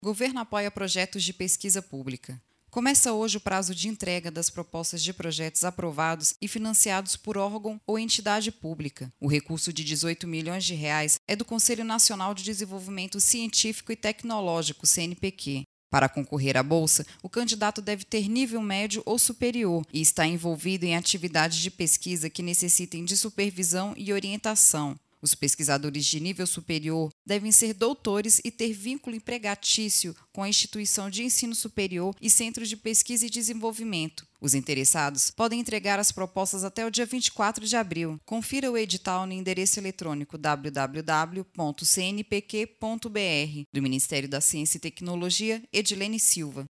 Governo apoia projetos de pesquisa pública. Começa hoje o prazo de entrega das propostas de projetos aprovados e financiados por órgão ou entidade pública. O recurso de R$ 18 milhões é do Conselho Nacional de Desenvolvimento Científico e Tecnológico, CNPq. Para concorrer à bolsa, o candidato deve ter nível médio ou superior e estar envolvido em atividades de pesquisa que necessitem de supervisão e orientação. Os pesquisadores de nível superior devem ser doutores e ter vínculo empregatício com a instituição de ensino superior e centros de pesquisa e desenvolvimento. Os interessados podem entregar as propostas até o dia 24 de abril. Confira o edital no endereço eletrônico www.cnpq.br. Do Ministério da Ciência e Tecnologia, Edilene Silva.